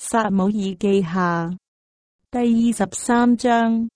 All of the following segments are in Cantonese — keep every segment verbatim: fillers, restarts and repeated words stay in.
撒母耳記下第二十三章。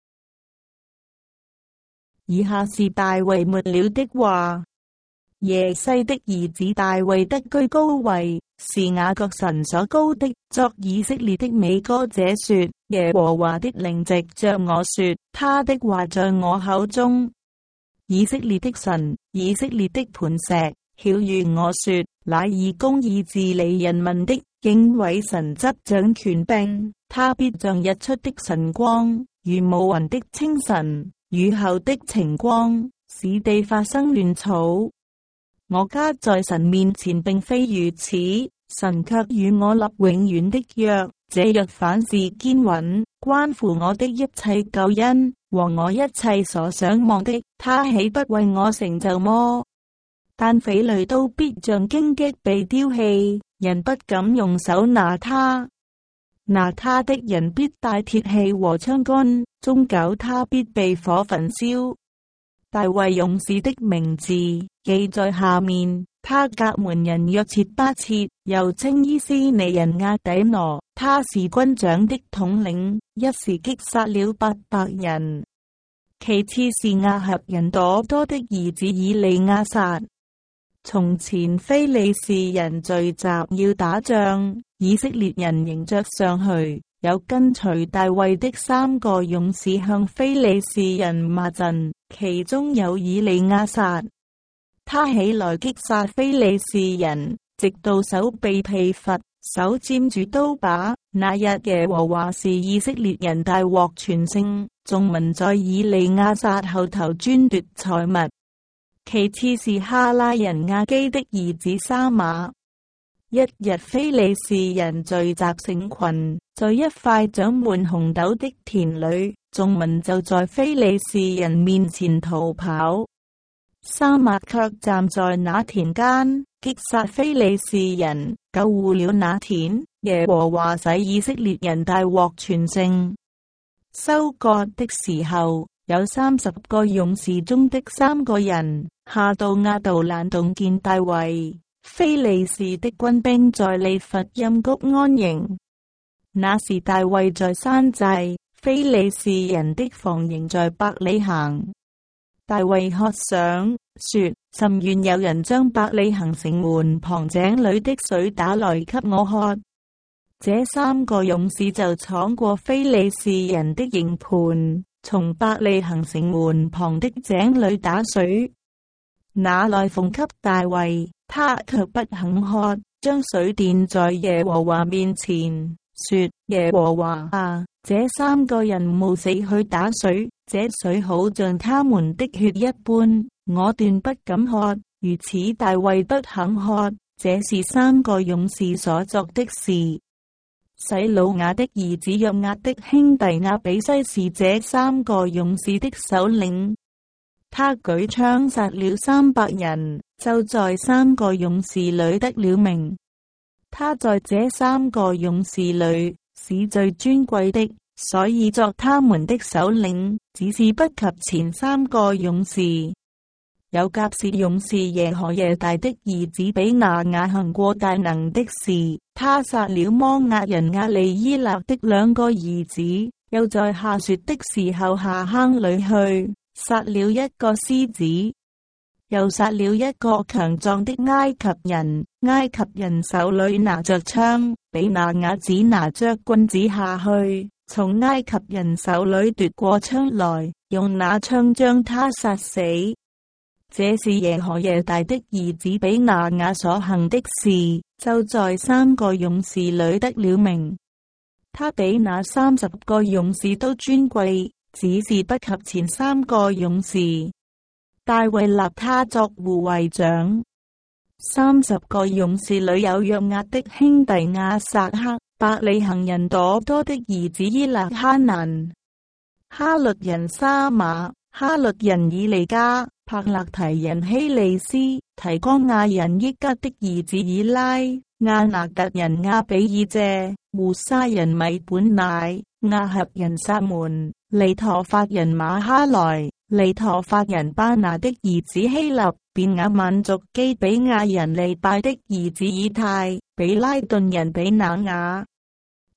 以下是大衛末了的話。耶西的兒子大衛得居高位，是雅各神所膏的，作以色列的美歌者說：耶和華的靈藉着我說，他的話在我口中。以色列的神，以色列的磐石，曉諭我說：乃以公義治理人民的，敬畏神執掌權柄，他必像日出的晨光，如無雲的清晨，雨後的晴光，使地發生亂草。我家在神面前並非如此，神卻與我立永遠的約，這約反是堅穩，關乎我的一切救恩和我一切所想望的，他豈不為我成就麼？但匪類都必像荊棘被丟棄，人不敢用手拿他，拿他的人必帶鐵器和槍杆，終久他必被火焚燒。大衛勇士的名字記在下面，他革門人約切巴設，又稱伊斯尼人押底挪，他是軍長的統領，一時擊殺了八百人。其次是亞合人朵多的兒子以利亞撒。從前非利士人聚集要打仗，以色列人迎着上去，有跟隨大衛的三個勇士向非利士人罵陣，其中有以利亞撒。他起來擊殺非利士人，直到手被疲乏，手沾住刀把。那日耶和華是以色列人大獲全勝，眾民在以利亞撒後頭專奪財物。其次是哈拉人亞基的兒子沙馬。一日非利士人聚集成群，在一塊長滿紅豆的田裏，眾民就在非利士人面前逃跑。沙馬卻站在那田間，擊殺非利士人，救護了那田。耶和華使以色列人大獲全勝。收割的時候，有三十個勇士中的三個人下到亞杜蘭洞見大衛。非利士的軍兵在利乏音谷安營。那時大衛在山寨，非利士人的防營在伯利恆。大衛渴想，說：甚願有人將伯利恆城門旁井裏的水打來給我喝。這三個勇士就闖過非利士人的營盤，從伯利恆城門旁的井裏打水，拿來奉給大衛。他卻不肯喝，將水奠在耶和華面前，說：耶和華啊，這三個人冒死去打水，這水好像他們的血一般，我斷不敢喝。如此大衛不肯喝，這是三個勇士所作的事。洗魯雅的兒子約押的兄弟亞比篩是這三個勇士的首領。他舉槍殺了三百人，就在三個勇士裏得了名。他在這三個勇士裏是最尊貴的，所以作他們的首領，只是不及前三個勇士。有甲薛勇士耶何耶大的兒子比拿雅行過大能的事，他殺了摩押人亞利伊勒的兩個兒子，又在下雪的時候下坑裏去，殺了一個獅子，又殺了一個強壯的埃及人。埃及人手裏拿着槍，比拿雅只拿着棍子下去，從埃及人手裏奪過槍來，用那槍將他殺死。這是耶何耶大的兒子比拿雅所行的事，就在三個勇士裏得了名。他比那三十個勇士都尊貴，只是不及前三個勇士。大衛立他作護衛長。三十個勇士裏有約押的兄弟亞撒黑、伯利恆人朵多的兒子伊勒哈難、哈律人沙馬、哈律人以利加、帕勒提人希利斯、提哥亞人益吉的兒子以拉、亞拿突人亞比以謝、戶沙人米本乃、亞合人撒門、利陀法人馬哈萊、利陀法人巴拿的兒子希立、便雅憫族基比亞人利拜的兒子以太、比拉頓人比那雅。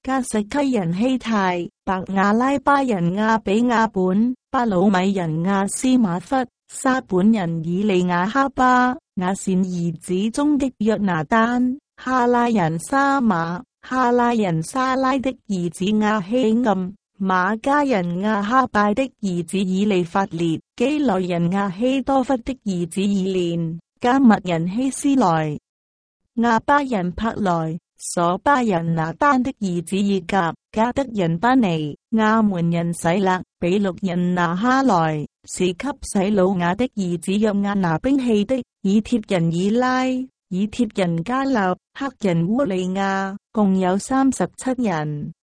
加實溪人希泰、白亞拉巴人亞比亞本、巴魯米人亞斯馬忽、沙本人以利亞哈巴、亞善兒子中的約拿單、哈拉人沙馬、哈拉人沙拉的兒子亞希暗、馬加人亞哈拜的兒子以利法列、基內人亞希多弗的兒子以連、加密人希斯萊、亞巴人柏萊、所巴人拿單的兒子以甲、加德人巴尼、亞門人洗勒、比錄人拿哈萊，是給洗魯雅的兒子約押拿兵器的，以帖人以拉、以帖人加勒、黑人烏利亞，共有三十七人。